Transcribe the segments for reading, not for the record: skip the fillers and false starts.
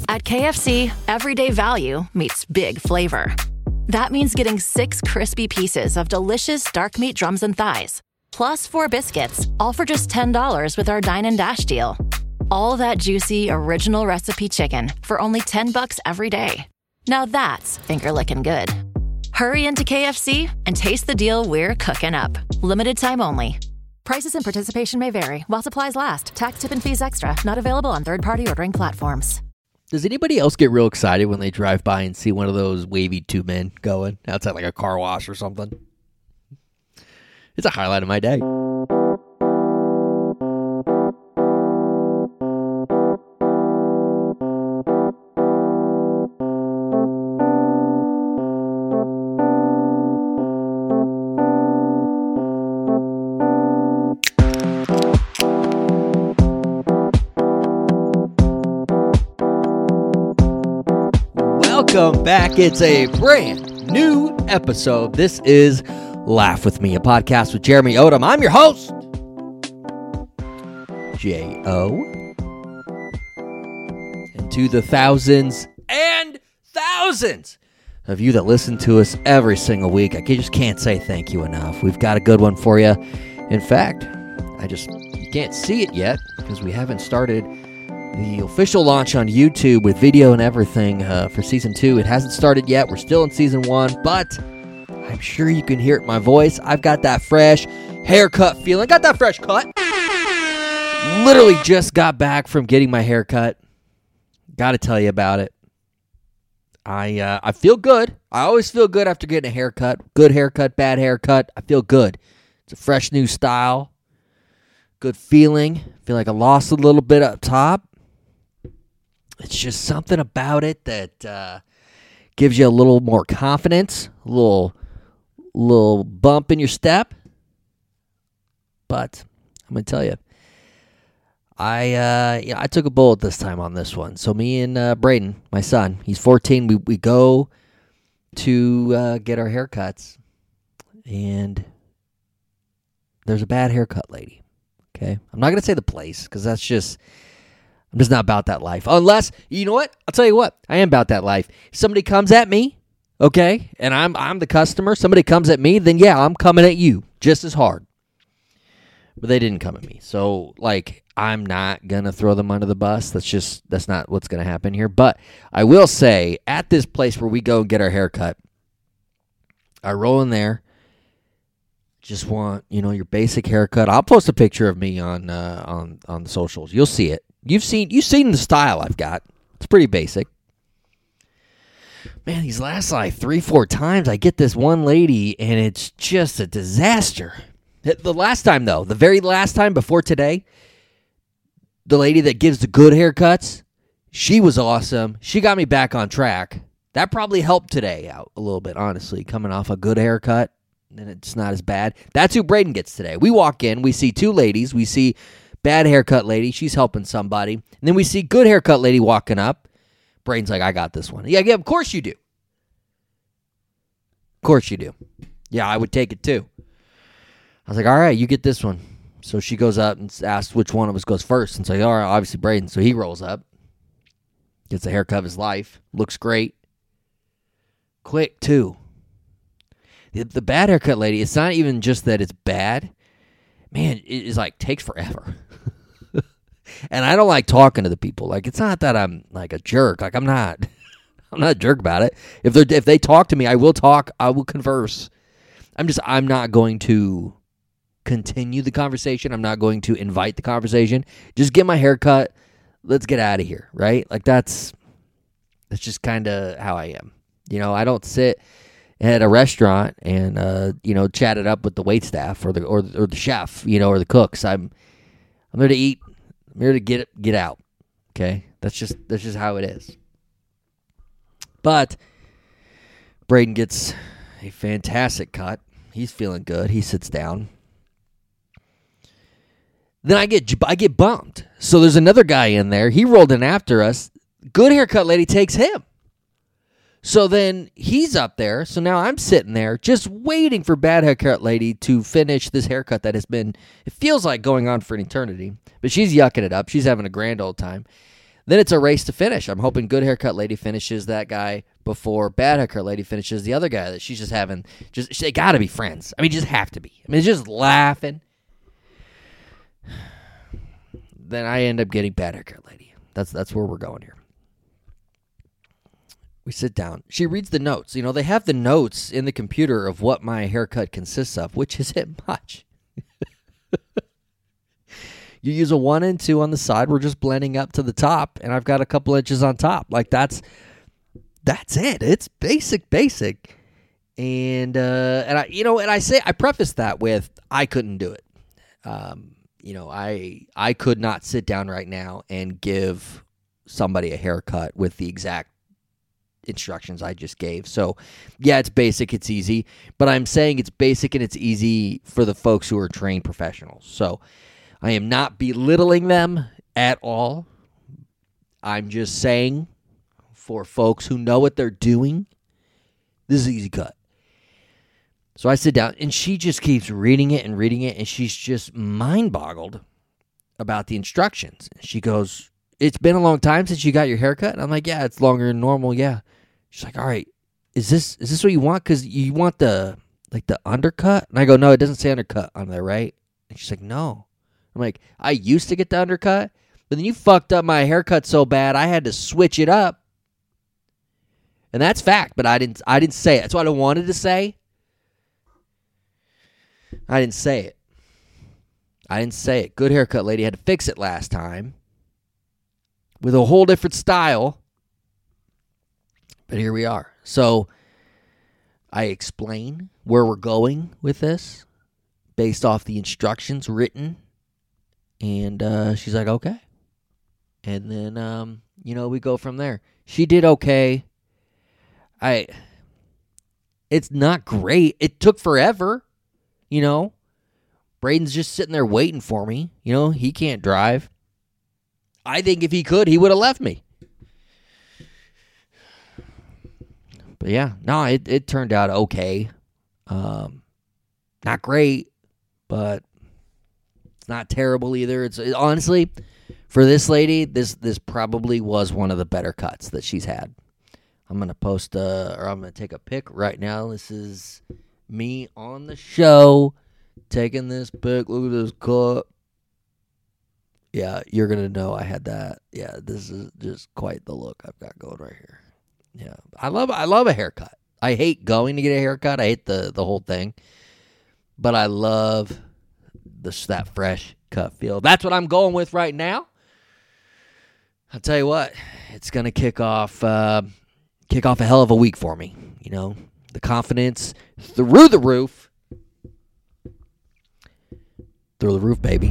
At KFC, everyday value meets big flavor. That means getting 6 crispy pieces of delicious dark meat drums and thighs, plus 4 biscuits, all for just $10 with our Dine and Dash deal. All that juicy, original recipe chicken for only $10 every day. Now that's finger-licking good. Hurry into KFC and taste the deal we're cooking up. Limited time only. Prices and participation may vary while supplies last. Tax, tip, and fees extra. Not available on third-party ordering platforms. Does anybody else get real excited when they drive by and see one of those wavy 2 men going outside like a car wash or something? It's a highlight of my day. Welcome back. It's a brand new episode. This is Laugh With Me, a podcast with Jeremy Odom. I'm your host, J.O. And to the thousands and thousands of you that listen to us every single week, I just can't say thank you enough. We've got a good one for you. In fact, you can't see it yet because we haven't started the official launch on YouTube with video and everything for Season 2. It hasn't started yet. We're still in Season 1, but I'm sure you can hear it in my voice. I've got that fresh haircut feeling. Got that fresh cut. Literally just got back from getting my haircut. Got to tell you about it. I feel good. I always feel good after getting a haircut. Good haircut, bad haircut. I feel good. It's a fresh new style. Good feeling. Feel like I lost a little bit up top. It's just something about it that gives you a little more confidence, a little bump in your step. But I'm going to tell you, I took a bullet this time on this one. So me and Braden, my son, he's 14, we go to get our haircuts, and there's a bad haircut lady. Okay, I'm not going to say the place because I'm just not about that life. Unless, you know what? I'll tell you what. I am about that life. Somebody comes at me, okay, and I'm the customer. Somebody comes at me, then yeah, I'm coming at you just as hard. But they didn't come at me. So, I'm not going to throw them under the bus. That's not what's going to happen here. But I will say, at this place where we go and get our haircut, I roll in there. Just want, your basic haircut. I'll post a picture of me on the socials. You'll see it. You've seen the style I've got. It's pretty basic. Man, these last 3-4 times I get this one lady and it's just a disaster. The last time though, the very last time before today, the lady that gives the good haircuts, she was awesome. She got me back on track. That probably helped today out a little bit, honestly, coming off a good haircut. And it's not as bad. That's who Braden gets today. We walk in, we see 2 ladies. We see bad haircut lady, she's helping somebody. And then we see good haircut lady walking up. Braden's like, I got this one. Yeah, of course you do. Of course you do. Yeah, I would take it too. I was like, all right, you get this one. So she goes up and asks which one of us goes first. And so, all right, obviously Braden. So he rolls up, gets the haircut of his life. Looks great. Quick, too. The bad haircut lady, it's not even just that it's bad. Man, it is takes forever. And I don't like talking to the people. It's not that I'm a jerk. I'm not a jerk about it. If they talk to me, I will talk. I will converse. I'm not going to continue the conversation. I'm not going to invite the conversation. Just get my hair cut. Let's get out of here, right? That's just kind of how I am. I don't sit at a restaurant and chat it up with the waitstaff or the chef, or the cooks. I'm there to eat. I'm here to get out. Okay, that's just how it is. But Braden gets a fantastic cut. He's feeling good. He sits down. Then I get bumped. So there's another guy in there. He rolled in after us. Good haircut lady takes him. So then he's up there. So now I'm sitting there just waiting for bad haircut lady to finish this haircut that has been, it feels like going on for an eternity. But she's yucking it up. She's having a grand old time. Then it's a race to finish. I'm hoping good haircut lady finishes that guy before bad haircut lady finishes the other guy that she's just having. They got to be friends. I mean, just have to be. I mean, just laughing. Then I end up getting bad haircut lady. That's where we're going here. We sit down. She reads the notes. They have the notes in the computer of what my haircut consists of, which isn't much. You use a 1 and 2 on the side. We're just blending up to the top, and I've got a couple inches on top. Like that's it. It's basic. And I preface that with I couldn't do it. I could not sit down right now and give somebody a haircut with the exact instructions I just gave. So, yeah, it's basic, it's easy, but I'm saying it's basic and it's easy for the folks who are trained professionals. So, I am not belittling them at all. I'm just saying for folks who know what they're doing, this is an easy cut. So I sit down, and she just keeps reading it, and she's just mind-boggled about the instructions. She goes, "It's been a long time since you got your haircut?" And I'm like, "Yeah, it's longer than normal, yeah." She's like, "All right, is this what you want? Because you want the undercut?" And I go, "No, it doesn't say undercut on there, right?" And she's like, "No." I'm like, "I used to get the undercut, but then you fucked up my haircut so bad I had to switch it up." And that's fact, but I didn't say it. That's what I wanted to say. I didn't say it. Good haircut lady had to fix it last time with a whole different style. But here we are. So I explain where we're going with this based off the instructions written. And she's like, okay. And then, we go from there. She did okay. It's not great. It took forever. Braden's just sitting there waiting for me. He can't drive. I think if he could, he would have left me. But yeah, no, it turned out okay. Not great, but it's not terrible either. It's honestly, for this lady, this probably was one of the better cuts that she's had. I'm gonna I'm gonna take a pic right now. This is me on the show taking this pic. Look at this cut. Yeah, you're gonna know I had that. Yeah, this is just quite the look I've got going right here. Yeah, I love a haircut. I hate going to get a haircut. I hate the whole thing, but I love that fresh cut feel. That's what I'm going with right now. I'll tell you what, it's gonna kick off a hell of a week for me. The confidence through the roof. Through the roof, baby.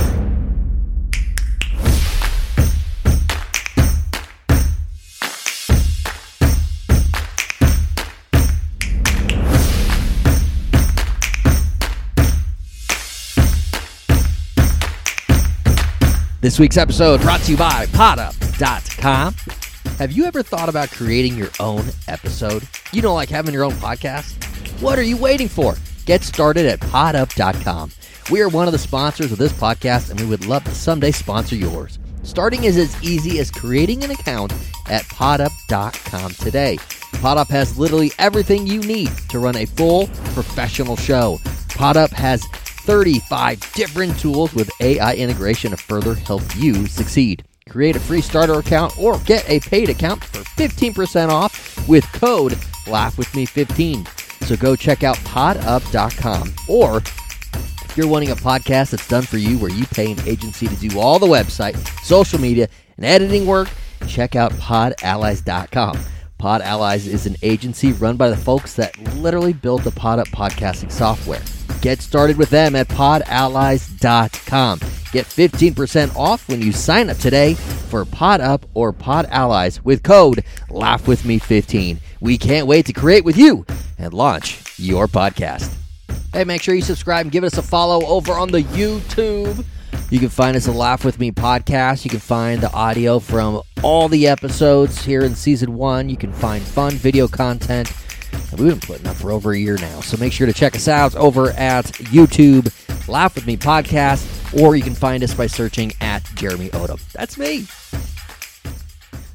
This week's episode brought to you by podup.com. Have you ever thought about creating your own episode? Like having your own podcast? What are you waiting for? Get started at podup.com. We are one of the sponsors of this podcast, and we would love to someday sponsor yours. Starting is as easy as creating an account at podup.com today. Podup has literally everything you need to run a full professional show. Podup has 35 different tools with AI integration to further help you succeed. Create a free starter account or get a paid account for 15% off with code LaughWithMe15. So go check out podup.com. Or if you're wanting a podcast that's done for you where you pay an agency to do all the website, social media, and editing work, check out podallies.com. Pod Allies is an agency run by the folks that literally built the Podup podcasting software. Get started with them at podallies.com. Get 15% off when you sign up today for Podup or Pod Allies with code LaughWithMe15. We can't wait to create with you and launch your podcast. Hey, make sure you subscribe and give us a follow over on the YouTube. You can find us at Laugh With Me Podcast. You can find the audio from all the episodes here in Season 1. You can find fun video content. We've been putting up for over a year now, so make sure to check us out over at YouTube, Laugh With Me Podcast, or you can find us by searching at Jeremy Odom. That's me.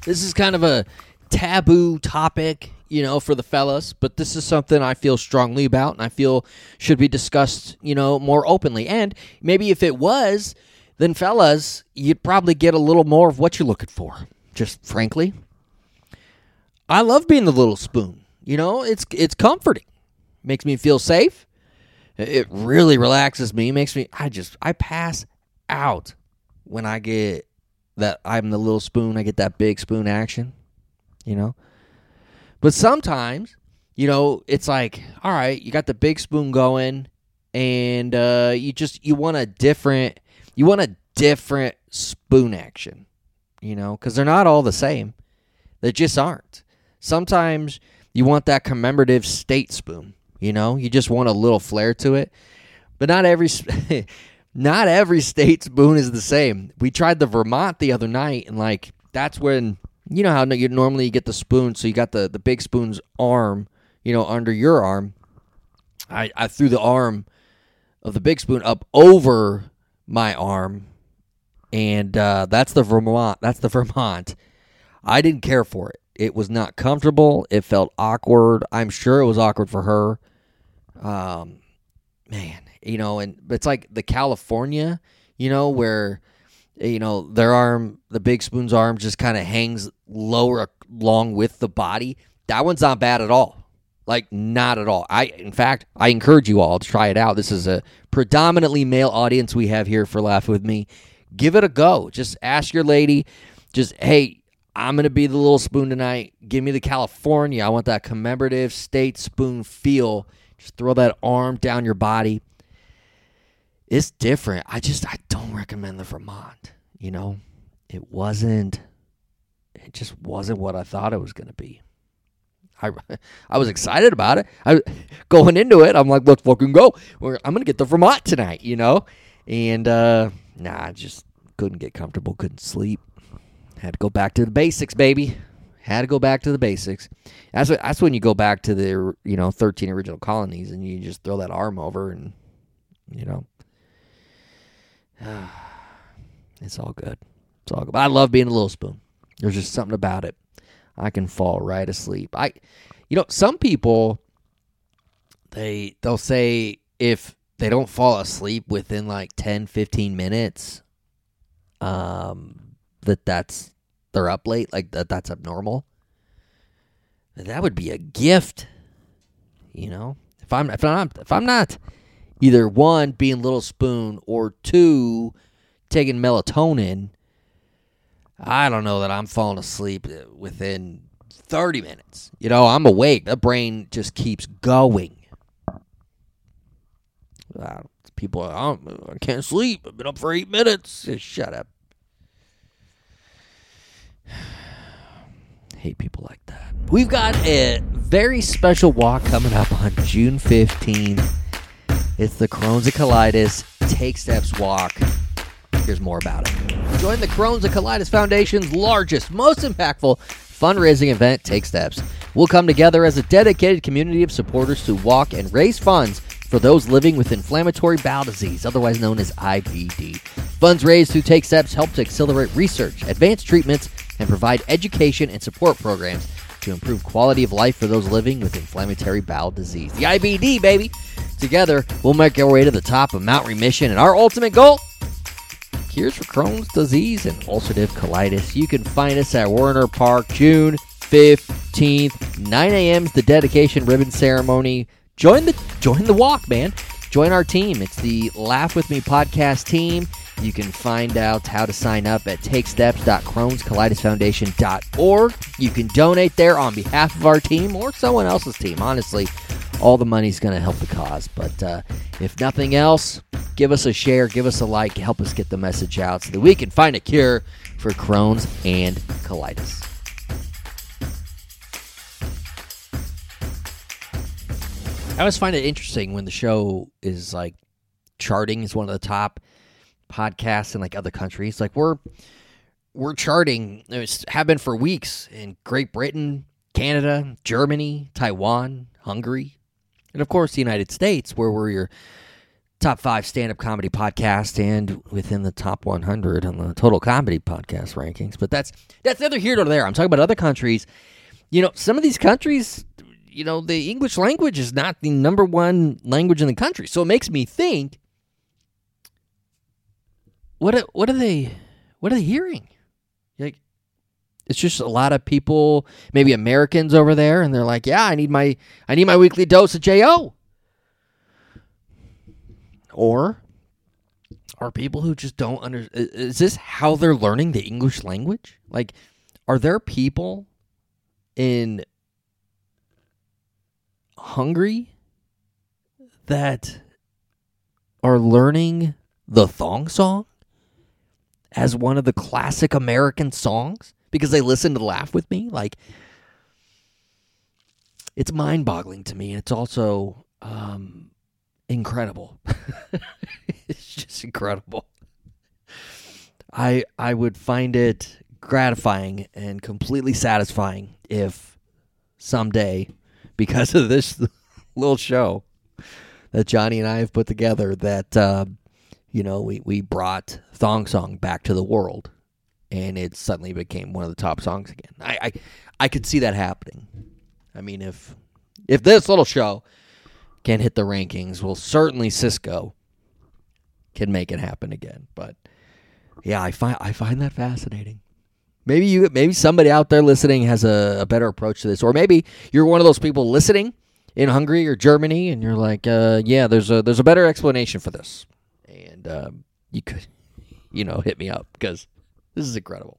This is kind of a taboo topic, for the fellas, but this is something I feel strongly about and I feel should be discussed, more openly. And maybe if it was, then fellas, you'd probably get a little more of what you're looking for. Just frankly, I love being the little spoon. It's comforting. Makes me feel safe. It really relaxes me. I pass out when I get that I'm the little spoon. I get that big spoon action, But sometimes, it's like, all right, you got the big spoon going, and you want a different spoon action, because they're not all the same. They just aren't. Sometimes you want that commemorative state spoon, you just want a little flair to it. But not every state spoon is the same. We tried the Vermont the other night, and that's when, how you normally get the spoon, so you got the big spoon's arm, under your arm. I threw the arm of the big spoon up over my arm, and that's the Vermont. I didn't care for it. It was not comfortable. It felt awkward. I'm sure it was awkward for her. Man, and it's like the California, where, their arm, the big spoon's arm just kind of hangs lower along with the body. That one's not bad at all. Not at all. In fact, I encourage you all to try it out. This is a predominantly male audience we have here for Laugh With Me. Give it a go. Just ask your lady, hey, I'm going to be the little spoon tonight. Give me the California. I want that commemorative state spoon feel. Just throw that arm down your body. It's different. I don't recommend the Vermont. It just wasn't what I thought it was going to be. I was excited about it. Going into it, I'm like, let's fucking go. I'm going to get the Vermont tonight, And, I just couldn't get comfortable, couldn't sleep. Had to go back to the basics, baby. Had to go back to the basics. That's when you go back to the 13 original colonies and you just throw that arm over and it's all good. It's all good. But I love being a little spoon. There's just something about it. I can fall right asleep. Some people they'll say if they don't fall asleep within 10, 15 minutes, that's they're up late, that's abnormal. That would be a gift, If I'm not either one being little spoon or two taking melatonin, I don't know that I'm falling asleep within 30 minutes. I'm awake. The brain just keeps going. People are, I can't sleep. I've been up for 8 minutes. Just shut up. Hate people like that. We've got a very special walk coming up on June 15th. It's the Crohn's and Colitis Take Steps Walk. Here's more about it. Join the Crohn's and Colitis Foundation's largest, most impactful fundraising event, Take Steps. We'll come together as a dedicated community of supporters to walk and raise funds for those living with inflammatory bowel disease, otherwise known as IBD. Funds raised through Take Steps help to accelerate research, advance treatments, and provide education and support programs to improve quality of life for those living with inflammatory bowel disease. The IBD, baby! Together, we'll make our way to the top of Mount Remission, and our ultimate goal? Cures for Crohn's disease and ulcerative colitis. You can find us at Werner Park, June 15th, 9 a.m. is the dedication ribbon ceremony. Join the walk, man. Join our team. It's the Laugh With Me podcast team. You can find out how to sign up at takesteps.crohnscolitisfoundation.org. You can donate there on behalf of our team or someone else's team. Honestly, all the money's going to help the cause. But if nothing else, give us a share, give us a like, help us get the message out so that we can find a cure for Crohn's and colitis. I always find it interesting when the show is charting is one of the top podcasts in other countries. We're charting, have been for weeks in Great Britain, Canada, Germany, Taiwan, Hungary, and of course the United States, where we're your top 5 stand-up comedy podcast and within the top 100 on the total comedy podcast rankings. But that's neither here nor there. I'm talking about other countries. Some of these countries, the English language is not the number one language in the country. So it makes me think, what are they hearing? Like, it's just a lot of people, maybe Americans over there, and they're like, yeah, I need my weekly dose of J.O. Or are people who just don't understand? Is this how they're learning the English language? Like, are there people in Hungary that are learning the thong song as one of the classic American songs because they listen to Laugh With Me? Like, it's mind-boggling to me. It's also incredible. It's just incredible. I would find it gratifying and completely satisfying if someday, because of this little show that Johnny and I have put together, that we brought Thong Song back to the world, and it suddenly became one of the top songs again. I could see that happening. I mean, if this little show can hit the rankings, well, certainly Cisco can make it happen again. But yeah, I find that fascinating. Maybe somebody out there listening has a better approach to this, or maybe you're one of those people listening in Hungary or Germany, and you're like, yeah, there's a better explanation for this, and you could, hit me up because this is incredible.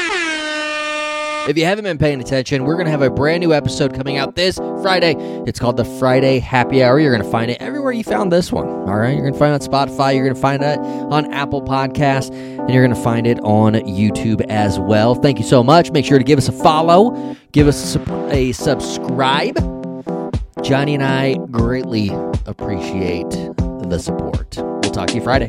If you haven't been paying attention, we're going to have a brand new episode coming out this Friday. It's called the Friday Happy Hour. You're going to find it everywhere you found this one. All right? You're going to find it on Spotify. You're going to find it on Apple Podcasts. And you're going to find it on YouTube as well. Thank you so much. Make sure to give us a follow. Give us a subscribe. Johnny and I greatly appreciate the support. We'll talk to you Friday.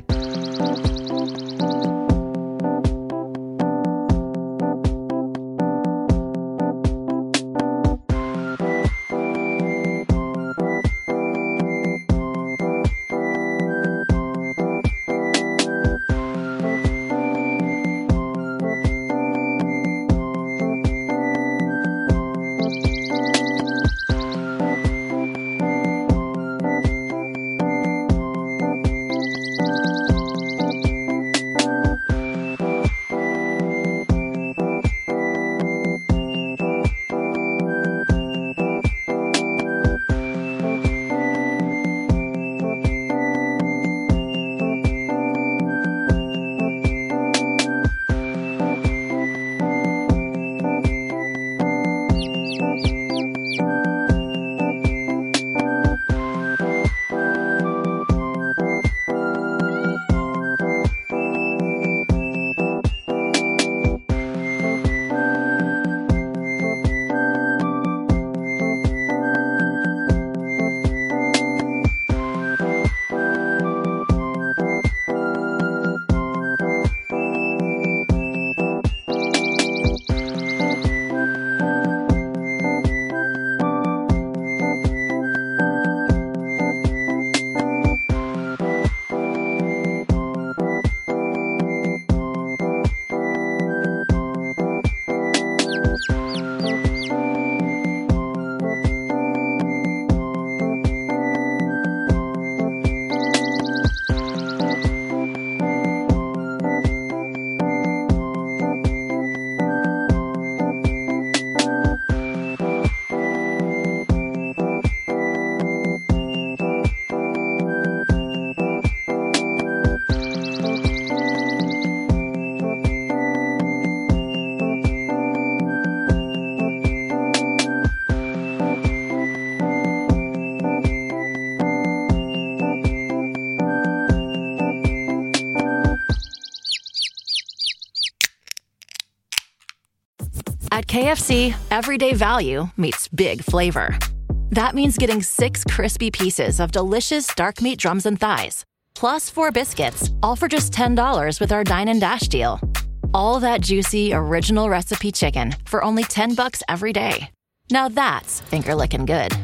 At KFC, everyday value meets big flavor. That means getting 6 crispy pieces of delicious dark meat drums and thighs, plus 4 biscuits, all for just $10 with our Dine and Dash deal. All that juicy, original recipe chicken for only $10 every day. Now that's finger-licking good.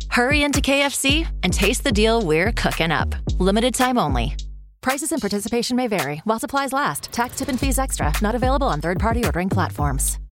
Hurry into KFC and taste the deal we're cooking up. Limited time only. Prices and participation may vary while supplies last. Tax, tip, and fees extra. Not available on third-party ordering platforms.